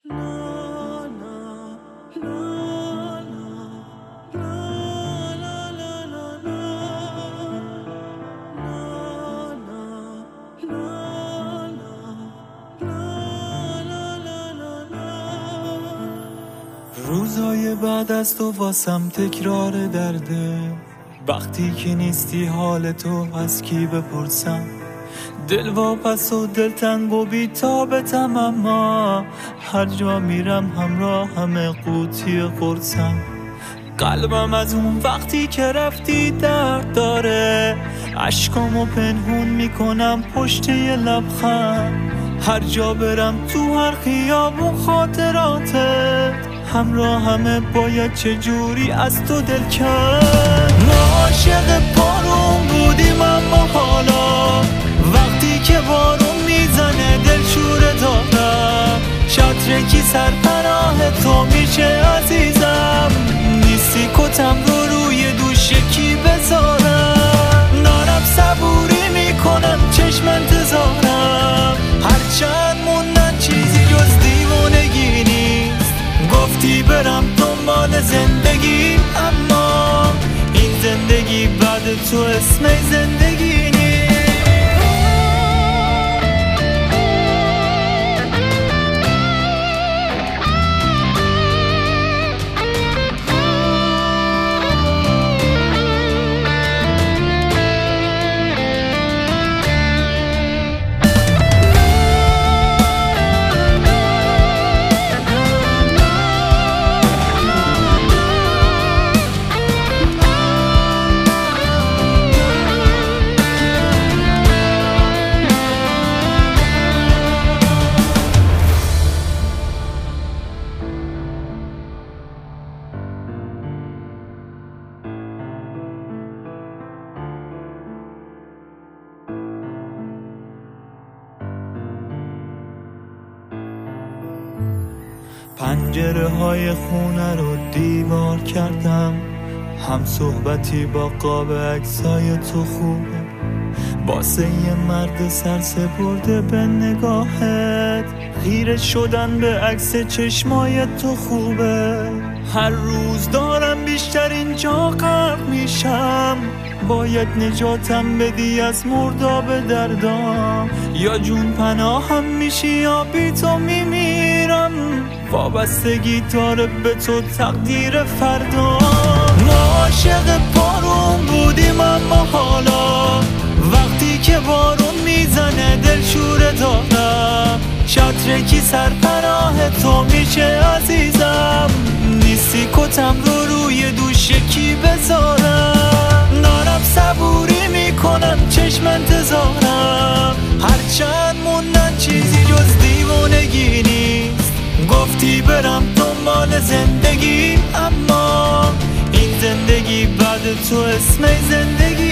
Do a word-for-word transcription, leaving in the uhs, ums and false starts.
روزای بعد از تو واسم تکرار درده، وقتی که نیستی حال تو از کی بپرسم؟ دل واپس و دل تنگ و بی‌تابتم، اما هر جا میرم همراه همه قوطی قرصم. قلبم از اون وقتی که رفتی درد داره، عشقامو پنهون میکنم پشت یه لبخند. هر جا برم تو هر خیابون خاطراتت همراه همه، باید چجوری از تو دل کرد. ما عاشق بارون بودیم اما حالا وقتی که بارون میزنه دل شوره دارم. شطرکی سرپناه تو میشه عزیزم، نیستی کتم رو روی دوش کی بذارم. دارم صبوری میکنم چشم انتظارم، هرچند موندن چیزی جز دیوانگی نیست. گفتی برم دنبال زندگی، اما این زندگی بعد تو اسم زندگی نیست. پنجره های خونه رو دیوار کردم، هم صحبتی با قاب عکسای تو خوبه. واسه یه مرد سرسپرده به نگاهت، خیره شدن به عکس چشمای تو خوبه. هر روز دارم بیشتر اینجا غرق میشم، باید نجاتم بدی از مرداب دردام. یا جون پناهم میشی یا بی تو میمیرم، وابستگی داره به تو تقدیر فردا. ما عاشق بارون بودیم اما حالا وقتی که بارون میزنه دل شوره دارم. شطرکی سرپناه تو میشه عزیزم، نیستی کتم رو روی دوش کی بذارم. دارم صبوری میکنم چشم انتظارم، هرچند موندن چیزی جز دیوانگی نیست. گفتی برم دنبال زندگی، اما این زندگی بعد تو اسم زندگی